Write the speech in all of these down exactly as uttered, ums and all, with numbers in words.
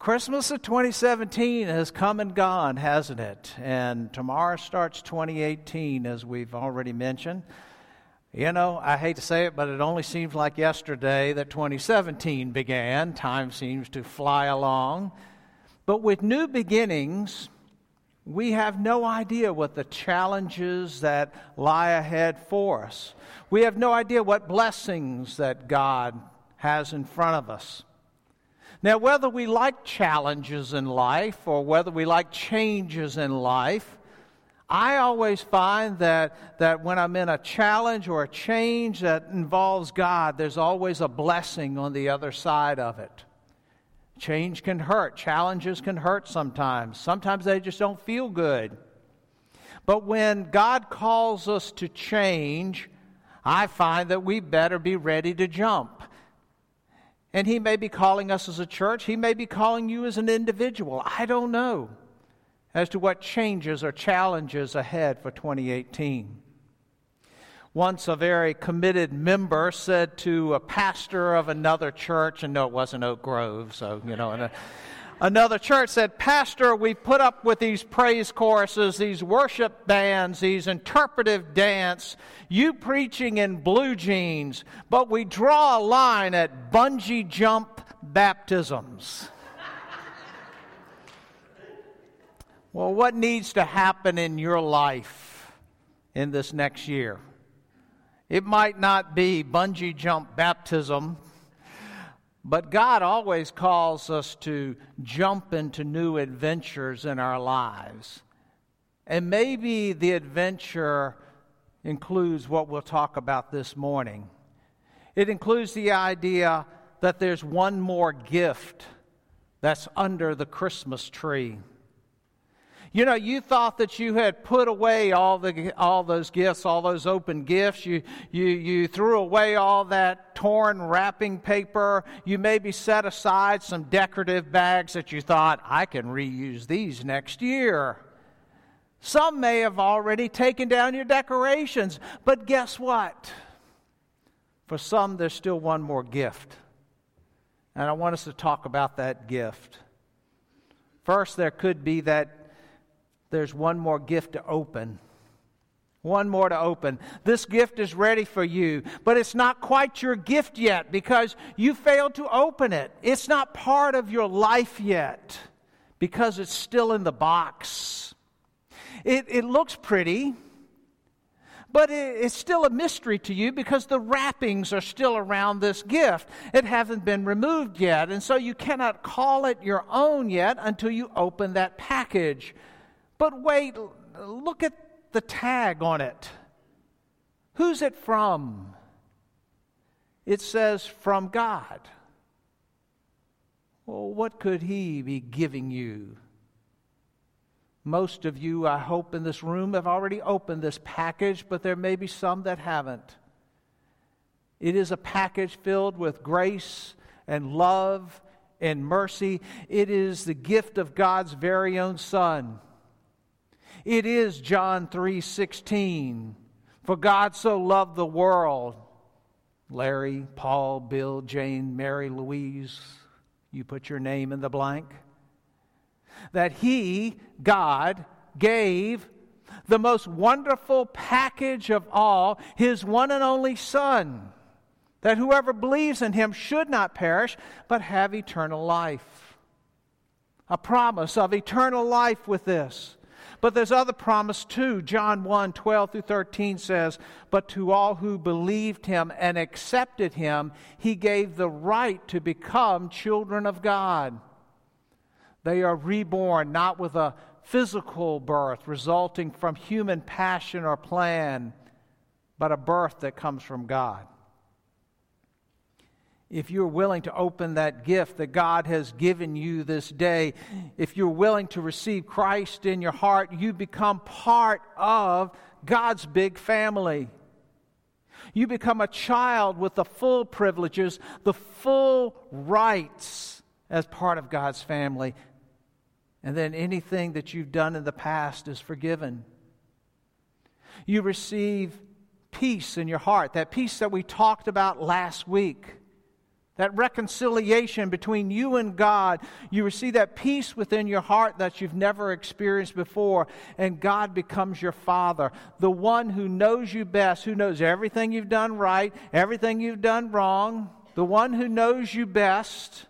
Christmas of twenty seventeen has come and gone, hasn't it? And tomorrow starts twenty eighteen, as we've already mentioned. You know, I hate to say it, but it only seems like yesterday that twenty seventeen began. Time seems to fly along. But with new beginnings, we have no idea what the challenges that lie ahead for us. We have no idea what blessings that God has in front of us. Now, whether we like challenges in life or whether we like changes in life, I always find that, that when I'm in a challenge or a change that involves God, there's always a blessing on the other side of it. Change can hurt. Challenges can hurt sometimes. Sometimes they just don't feel good. But when God calls us to change, I find that we better be ready to jump. And He may be calling us as a church. He may be calling you as an individual. I don't know as to what changes or challenges ahead for twenty eighteen. Once a very committed member said to a pastor of another church, and no, it wasn't Oak Grove, so, you know, and a, another church said, "Pastor, we put up with these praise choruses, these worship bands, these interpretive dance, you preaching in blue jeans, but we draw a line at bungee jump baptisms." Well, what needs to happen in your life in this next year? It might not be bungee jump baptism, but God always calls us to jump into new adventures in our lives. And maybe the adventure includes what we'll talk about this morning. It includes the idea that there's one more gift that's under the Christmas tree. You know, you thought that you had put away all the all those gifts, all those open gifts. You you you threw away all that torn wrapping paper. You maybe set aside some decorative bags that you thought, I can reuse these next year. Some may have already taken down your decorations, but guess what? For some, there's still one more gift. And I want us to talk about that gift. First, there could be that there's one more gift to open. One more to open. This gift is ready for you, but it's not quite your gift yet because you failed to open it. It's not part of your life yet because it's still in the box. It, it looks pretty, but it, it's still a mystery to you because the wrappings are still around this gift. It hasn't been removed yet, and so you cannot call it your own yet until you open that package. But wait, look at the tag on it. Who's it from? It says, from God. Well, what could He be giving you? Most of you, I hope, in this room have already opened this package, but there may be some that haven't. It is a package filled with grace and love and mercy. It is the gift of God's very own Son. It is John three sixteen. For God so loved the world. Larry, Paul, Bill, Jane, Mary, Louise, you put your name in the blank. That He, God, gave the most wonderful package of all, His one and only Son. That whoever believes in Him should not perish, but have eternal life. A promise of eternal life with this. But there's other promise too. John one, twelve through thirteen says, "But to all who believed Him and accepted Him, He gave the right to become children of God." They are reborn not with a physical birth resulting from human passion or plan, but a birth that comes from God. If you're willing to open that gift that God has given you this day, if you're willing to receive Christ in your heart, you become part of God's big family. You become a child with the full privileges, the full rights as part of God's family. And then anything that you've done in the past is forgiven. You receive peace in your heart, that peace that we talked about last week. that reconciliation between you and God. You receive that peace within your heart that you've never experienced before, and God becomes your Father, the one who knows you best, who knows everything you've done right, everything you've done wrong, the one who knows you best,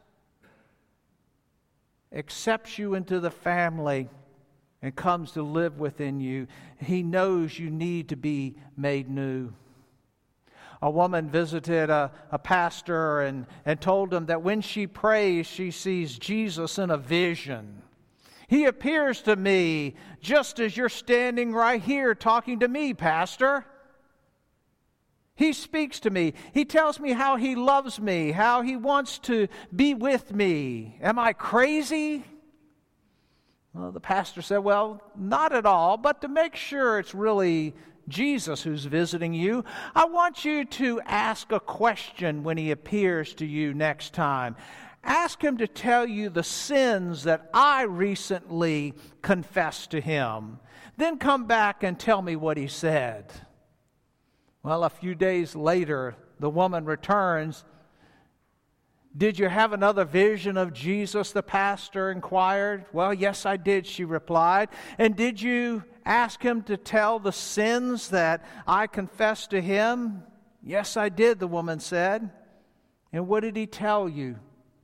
accepts you into the family and comes to live within you. He knows you need to be made new. A woman visited a, a pastor and, and told him that when she prays, she sees Jesus in a vision. He appears to me just as you're standing right here talking to me, Pastor. He speaks to me. He tells me how he loves me, how he wants to be with me. Am I crazy? Well, the pastor said, well, not at all, but to make sure it's really Jesus who's visiting you, I want you to ask a question when he appears to you next time. Ask him to tell you the sins that I recently confessed to him. Then come back and tell me what he said. Well, a few days later, the woman returns. Did you have another vision of Jesus, the pastor inquired. Well, yes, I did, she replied. And did you ask him to tell the sins that I confessed to him? Yes, I did, the woman said. And what did he tell you?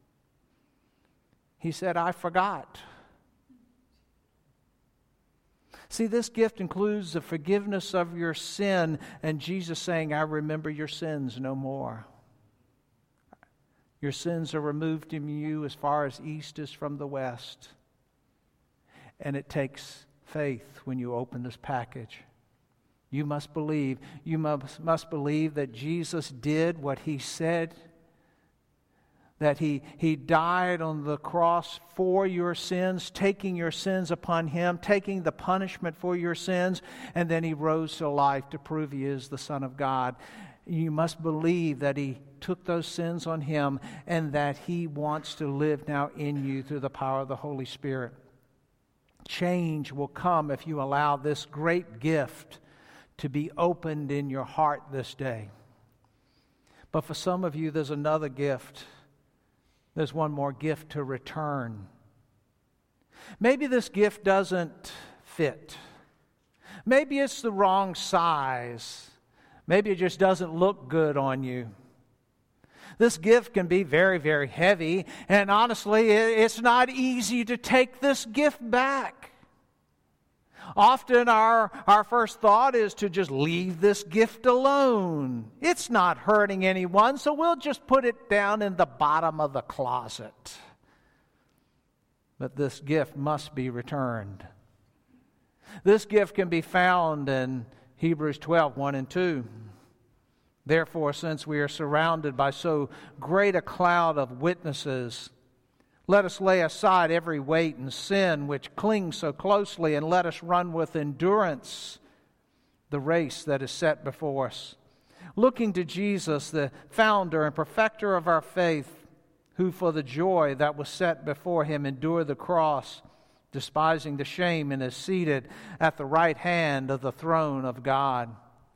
He said, I forgot. See, this gift includes the forgiveness of your sin, and Jesus saying, I remember your sins no more. Your sins are removed from you as far as east is from the west. And it takes faith when you open this package. You must believe. You must, must believe that Jesus did what he said. That he, he died on the cross for your sins, taking your sins upon him, taking the punishment for your sins, and then he rose to life to prove he is the Son of God. You must believe that he took those sins on him and that he wants to live now in you through the power of the Holy Spirit. Change will come if you allow this great gift to be opened in your heart this day. But for some of you, there's another gift. There's one more gift to return. Maybe this gift doesn't fit. Maybe it's the wrong size. Maybe it just doesn't look good on you. This gift can be very, very heavy, and honestly, it's not easy to take this gift back. Often our, our first thought is to just leave this gift alone. It's not hurting anyone, so we'll just put it down in the bottom of the closet. But this gift must be returned. This gift can be found in Hebrews twelve, one and two. Therefore, since we are surrounded by so great a cloud of witnesses, let us lay aside every weight and sin which clings so closely, and let us run with endurance the race that is set before us, looking to Jesus, the founder and perfecter of our faith, who for the joy that was set before him endured the cross, despising the shame, and is seated at the right hand of the throne of God.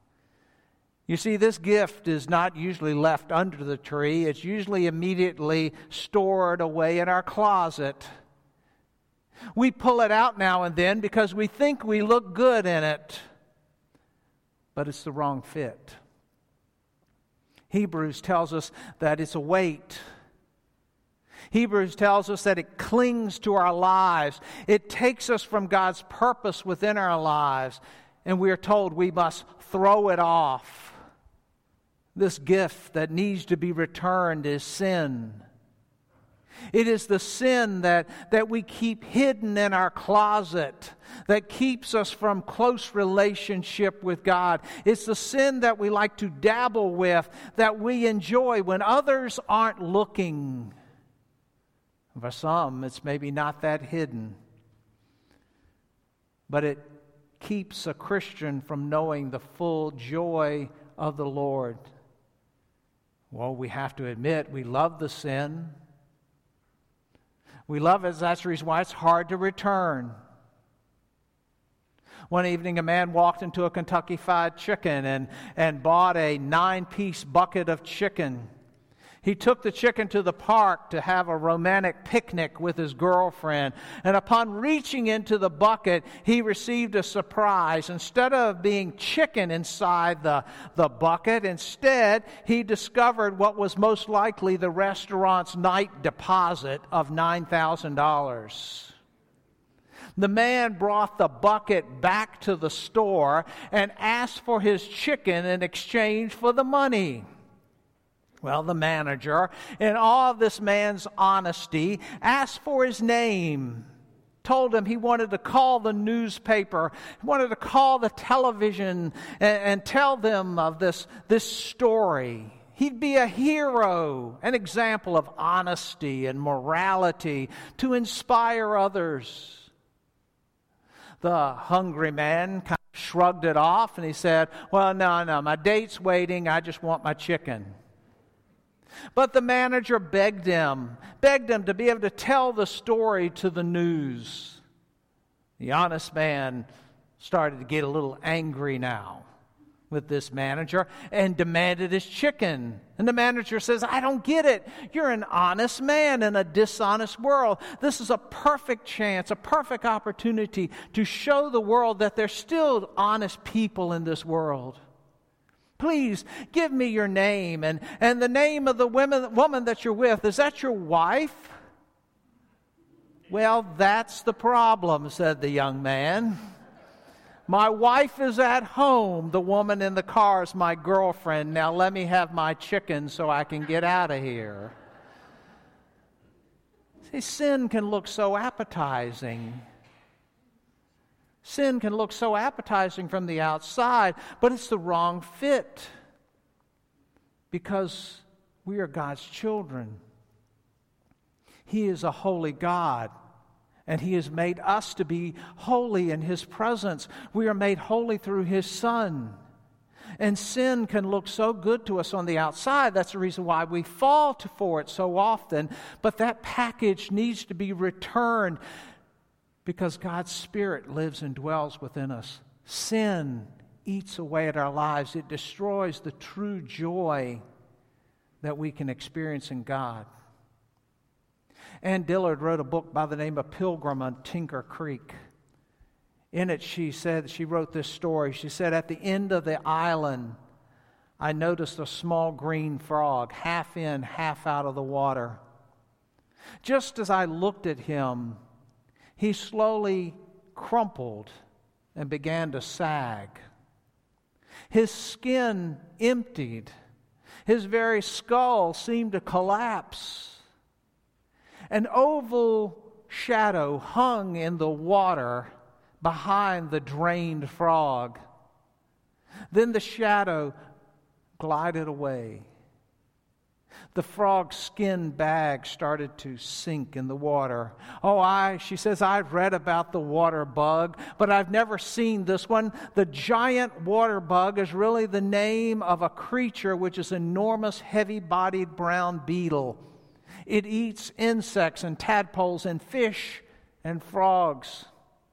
You see, this gift is not usually left under the tree. It's usually immediately stored away in our closet. We pull it out now and then because we think we look good in it, but it's the wrong fit. Hebrews tells us that it's a weight. Hebrews tells us that it clings to our lives. It takes us from God's purpose within our lives, and we are told we must throw it off. This gift that needs to be returned is sin. It is the sin that, that we keep hidden in our closet that keeps us from close relationship with God. It's the sin that we like to dabble with, that we enjoy when others aren't looking. For some, it's maybe not that hidden. But it keeps a Christian from knowing the full joy of the Lord. Well, we have to admit we love the sin. We love it. That's the reason why it's hard to return. One evening, a man walked into a Kentucky Fried Chicken and, and bought a nine-piece bucket of chicken. He took the chicken to the park to have a romantic picnic with his girlfriend. And upon reaching into the bucket, he received a surprise. Instead of being chicken inside the, the bucket, instead he discovered what was most likely the restaurant's night deposit of nine thousand dollars. The man brought the bucket back to the store and asked for his chicken in exchange for the money. Well, the manager, in all of this man's honesty, asked for his name, told him he wanted to call the newspaper, he wanted to call the television and, and tell them of this, this story. He'd be a hero, an example of honesty and morality to inspire others. The hungry man kind of shrugged it off and he said, well, no, no, my date's waiting, I just want my chicken. But the manager begged him, begged him to be able to tell the story to the news. The honest man started to get a little angry now with this manager and demanded his chicken. And the manager says, I don't get it. You're an honest man in a dishonest world. This is a perfect chance, a perfect opportunity to show the world that there's still honest people in this world. Please give me your name and, and the name of the women, woman that you're with. Is that your wife? Well, that's the problem, said the young man. My wife is at home. The woman in the car is my girlfriend. Now let me have my chicken so I can get out of here. See, sin can look so appetizing. Sin can look so appetizing from the outside, but it's the wrong fit because we are God's children. He is a holy God, and He has made us to be holy in His presence. We are made holy through His Son. And sin can look so good to us on the outside. That's the reason why we fall for it so often. But that package needs to be returned because God's Spirit lives and dwells within us. Sin eats away at our lives. It destroys the true joy that we can experience in God. Ann Dillard wrote a book by the name of Pilgrim on Tinker Creek. In it, she said, she wrote this story. She said, at the end of the island, I noticed a small green frog, half in, half out of the water. Just as I looked at him, he slowly crumpled and began to sag. His skin emptied. His very skull seemed to collapse. An oval shadow hung in the water behind the drained frog. Then the shadow glided away. The frog's skin bag started to sink in the water. Oh, I, she says, I've read about the water bug, but I've never seen this one. The giant water bug is really the name of a creature which is an enormous, heavy-bodied brown beetle. It eats insects and tadpoles and fish and frogs.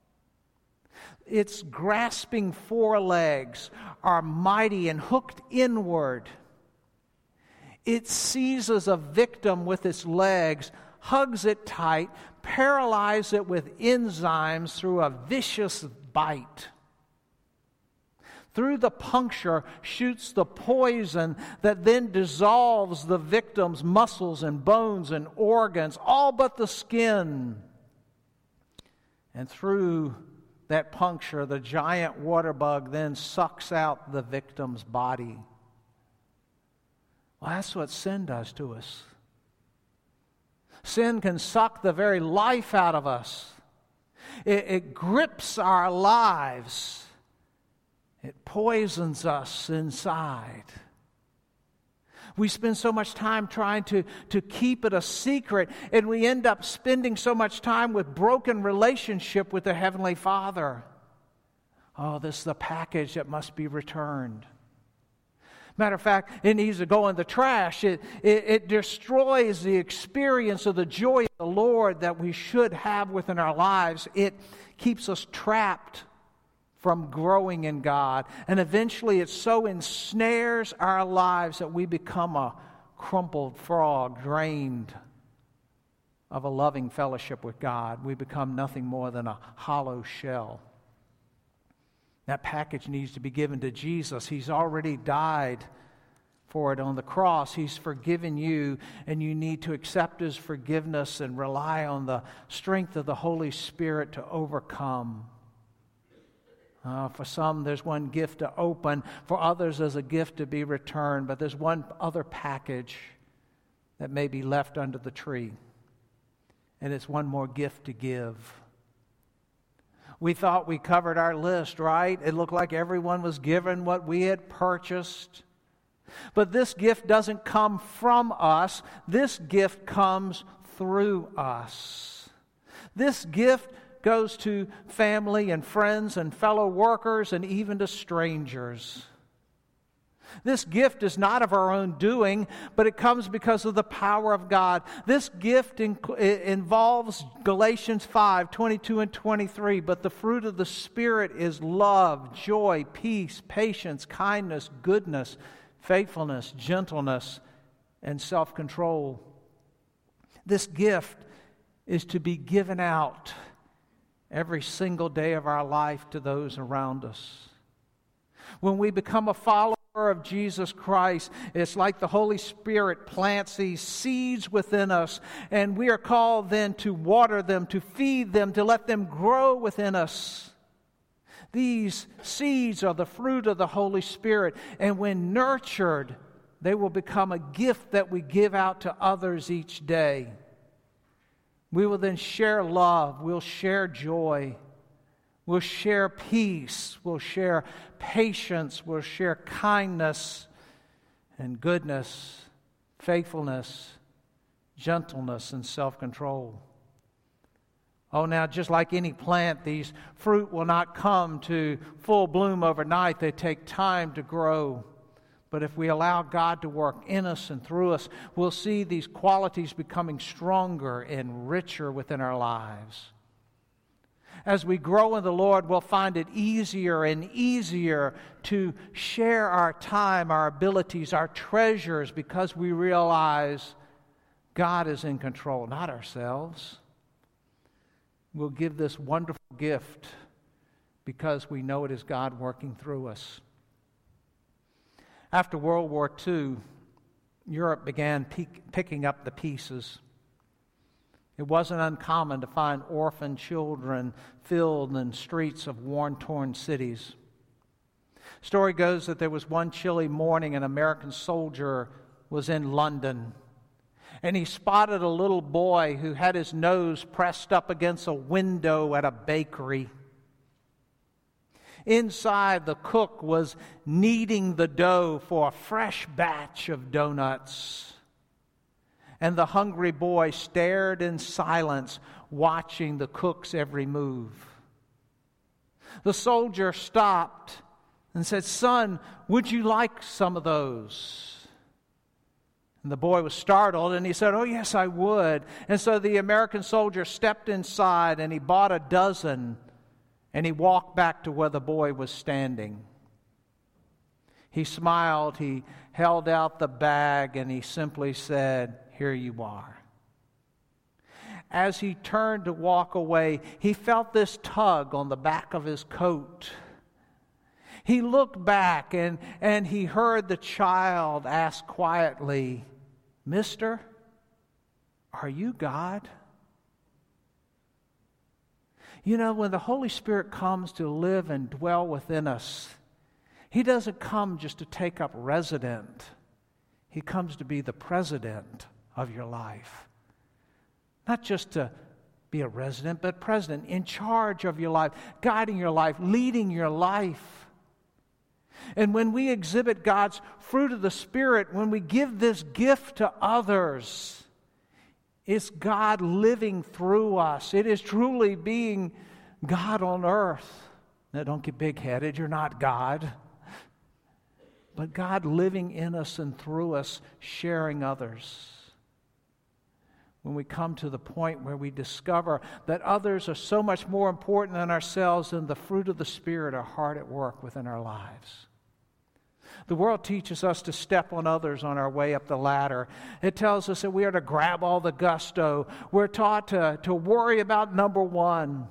Its grasping forelegs are mighty and hooked inward. It seizes a victim with its legs, hugs it tight, paralyzes it with enzymes through a vicious bite. Through the puncture shoots the poison that then dissolves the victim's muscles and bones and organs, all but the skin. And through that puncture, the giant water bug then sucks out the victim's body. Well, that's what sin does to us. Sin can suck the very life out of us. It, it grips our lives. It poisons us inside. We spend so much time trying to, to keep it a secret, and we end up spending so much time with broken relationship with the Heavenly Father. Oh, this is the package that must be returned. Matter of fact, it needs to go in the trash. It, it, it destroys the experience of the joy of the Lord that we should have within our lives. It keeps us trapped from growing in God. And eventually it so ensnares our lives that we become a crumpled frog drained of a loving fellowship with God. We become nothing more than a hollow shell. That package needs to be given to Jesus. He's already died for it on the cross. He's forgiven you, and you need to accept His forgiveness and rely on the strength of the Holy Spirit to overcome. Uh, for some, there's one gift to open. For others, there's a gift to be returned. But there's one other package that may be left under the tree. And it's one more gift to give. We thought we covered our list, right? It looked like everyone was given what we had purchased. But this gift doesn't come from us. This gift comes through us. This gift goes to family and friends and fellow workers and even to strangers. This gift is not of our own doing, but it comes because of the power of God. This gift in, involves Galatians five, twenty-two and twenty-three. But the fruit of the Spirit is love, joy, peace, patience, kindness, goodness, faithfulness, gentleness, and self-control. This gift is to be given out every single day of our life to those around us. When we become a follower of Jesus Christ, it's like the Holy Spirit plants these seeds within us, and we are called then to water them, to feed them, to let them grow within us. These seeds are the fruit of the Holy Spirit, and when nurtured, they will become a gift that we give out to others each day. We will then share love, we'll share joy, we'll share peace, we'll share patience, we'll share kindness and goodness, faithfulness, gentleness, and self-control. Oh, now, just like any plant, these fruit will not come to full bloom overnight. They take time to grow. But if we allow God to work in us and through us, we'll see these qualities becoming stronger and richer within our lives. As we grow in the Lord, we'll find it easier and easier to share our time, our abilities, our treasures, because we realize God is in control, not ourselves. We'll give this wonderful gift because we know it is God working through us. After World War Two, Europe began peak, picking up the pieces. It wasn't uncommon to find orphan children filled in streets of worn-torn cities. Story goes that there was one chilly morning an American soldier was in London, and he spotted a little boy who had his nose pressed up against a window at a bakery. Inside, the cook was kneading the dough for a fresh batch of donuts. And the hungry boy stared in silence, watching the cook's every move. The soldier stopped and said, "Son, would you like some of those?" And the boy was startled, and he said, "Oh, yes, I would." And so the American soldier stepped inside, and he bought a dozen, and he walked back to where the boy was standing. He smiled, he held out the bag, and he simply said, "Here you are." As he turned to walk away, he felt this tug on the back of his coat. He looked back, and, and he heard the child ask quietly, "Mister, are you God?" You know, when the Holy Spirit comes to live and dwell within us, He doesn't come just to take up resident. He comes to be the president of your life. Not just to be a resident, but president, in charge of your life, guiding your life, leading your life. And when we exhibit God's fruit of the Spirit, when we give this gift to others, it's God living through us. It is truly being God on earth. Now, don't get big-headed. You're not God. But God living in us and through us, sharing others. When we come to the point where we discover that others are so much more important than ourselves, and the fruit of the Spirit are hard at work within our lives. The world teaches us to step on others on our way up the ladder. It tells us that we are to grab all the gusto. We're taught to, to worry about number one.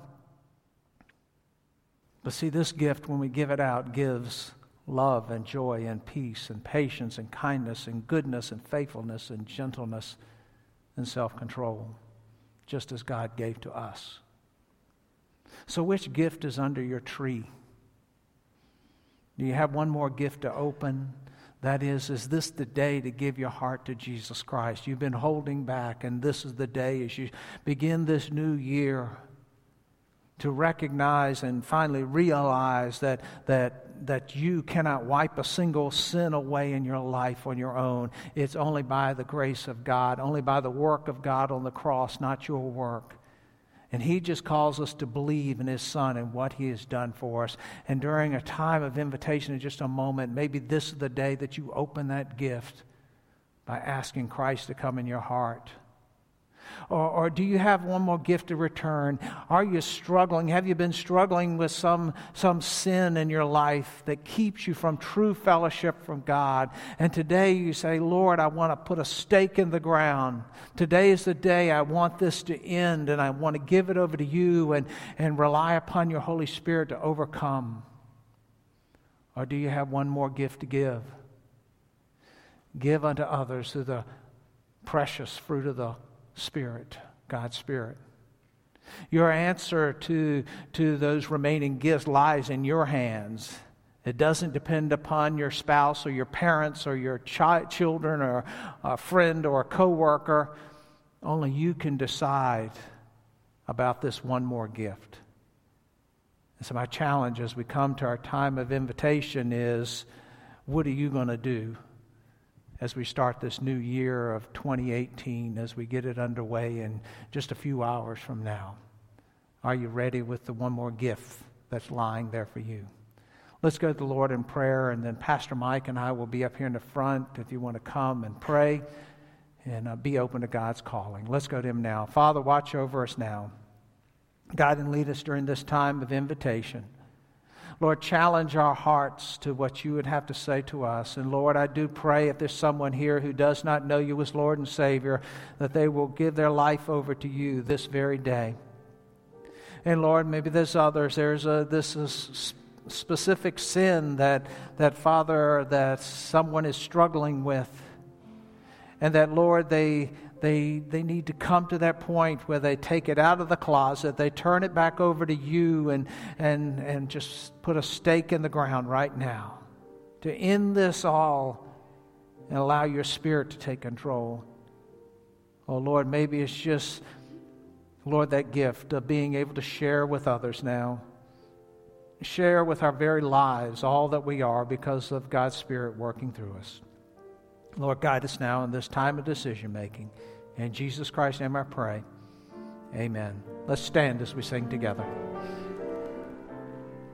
But see, this gift, when we give it out, gives love and joy and peace and patience and kindness and goodness and faithfulness and gentleness and self-control, just as God gave to us. So which gift is under your tree? Do you have one more gift to open? That is, is this the day to give your heart to Jesus Christ? You've been holding back, and this is the day as you begin this new year to recognize and finally realize that, that, that you cannot wipe a single sin away in your life on your own. It's only by the grace of God, only by the work of God on the cross, not your work. And He just calls us to believe in His Son and what He has done for us. And during a time of invitation in just a moment, maybe this is the day that you open that gift by asking Christ to come in your heart. Or, or do you have one more gift to return? Are you struggling? Have you been struggling with some, some sin in your life that keeps you from true fellowship from God? And today you say, Lord, I want to put a stake in the ground. Today is the day I want this to end, and I want to give it over to you and, and rely upon your Holy Spirit to overcome. Or do you have one more gift to give? Give unto others through the precious fruit of the Spirit, God's Spirit. Your answer to, to those remaining gifts lies in your hands. It doesn't depend upon your spouse or your parents or your chi- children or a friend or a coworker. Only you can decide about this one more gift. And so my challenge as we come to our time of invitation is, what are you going to do as we start this new year of twenty eighteen, as we get it underway in just a few hours from now? Are you ready with the one more gift that's lying there for you? Let's go to the Lord in prayer, and then Pastor Mike and I will be up here in the front if you want to come and pray and uh, be open to God's calling. Let's go to Him now. Father, watch over us now. Guide and lead us during this time of invitation. Lord, challenge our hearts to what you would have to say to us. And Lord, I do pray if there's someone here who does not know you as Lord and Savior, that they will give their life over to you this very day. And Lord, maybe there's others. There's a, this is specific sin that, that Father, that someone is struggling with. And that, Lord, they... They they need to come to that point where they take it out of the closet, they turn it back over to you and and and just put a stake in the ground right now to end this all and allow your Spirit to take control. Oh Lord, maybe it's just, Lord, that gift of being able to share with others now. Share with our very lives all that we are because of God's Spirit working through us. Lord, guide us now in this time of decision making. In Jesus Christ's name I pray. Amen. Let's stand as we sing together.